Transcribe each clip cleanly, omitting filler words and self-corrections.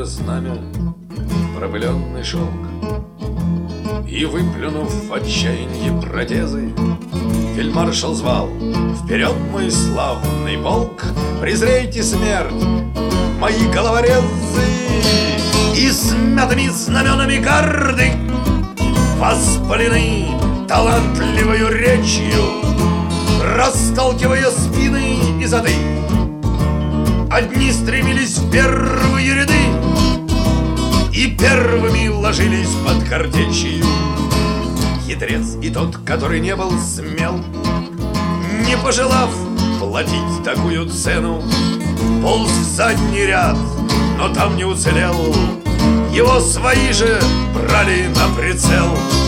белое знамя, пропыленный шелк. И, выплюнув в отчаянье протезы, фельдмаршал звал: «Вперед, мой славный полк! Презрейте смерть, мои головорезы!» И смятыми знаменами гарды, воспалены талантливою речью, расталкивая спины и зады, одни стремились в первые ряды и первыми ложились под картечью. Хитрец и тот, который не был смел, не пожелав платить такую цену, полз в задний ряд, но там не уцелел. Его свои же брали на прицел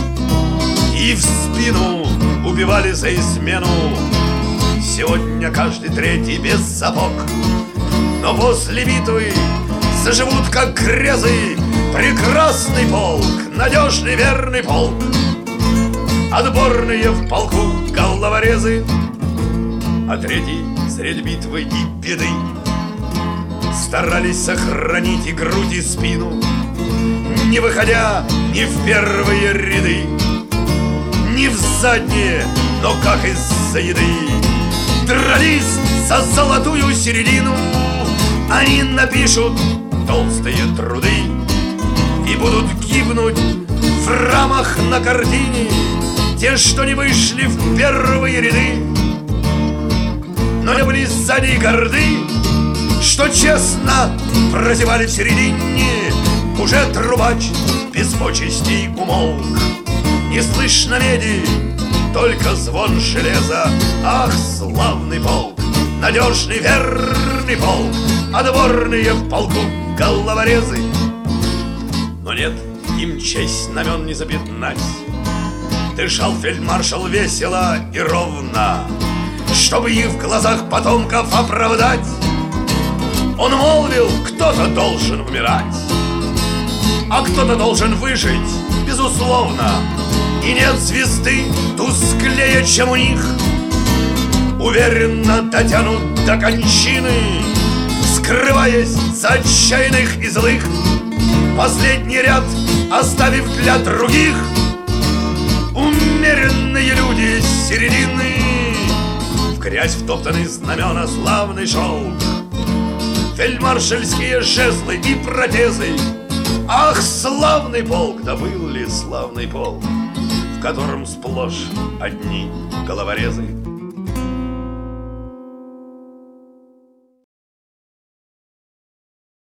и в спину убивали за измену. Сегодня каждый третий без сапог, но после битвы заживут как грезы. Прекрасный полк, надежный верный полк, отборные в полку головорезы. А третий средь битвы и беды старались сохранить и грудь, и спину, не выходя ни в первые ряды, ни в задние, но как из-за еды. Дрались за золотую середину, они напишут толстые труды и будут гибнуть в рамах на картине те, что не вышли в первые ряды, но не были сзади горды, что честно прозевали в середине. Уже трубач без почестей умолк, не слышно меди, только звон железа. Ах, славный полк, надежный верный полк, отборные в полку головорезы. Но нет, им честь знамен не запятнать. Дышал фельдмаршал весело и ровно, чтобы их в глазах потомков оправдать. Он молвил: кто-то должен умирать, а кто-то должен выжить, безусловно. И нет звезды тусклее, чем у них, уверенно дотянут до кончины, скрываясь за отчаянных и злых, последний ряд оставив для других. Умеренные люди с середины, в грязь втоптаны знамена, славный шелк, фельдмаршальские жезлы и протезы. Ах, славный полк, да был ли славный полк, в котором сплошь одни головорезы.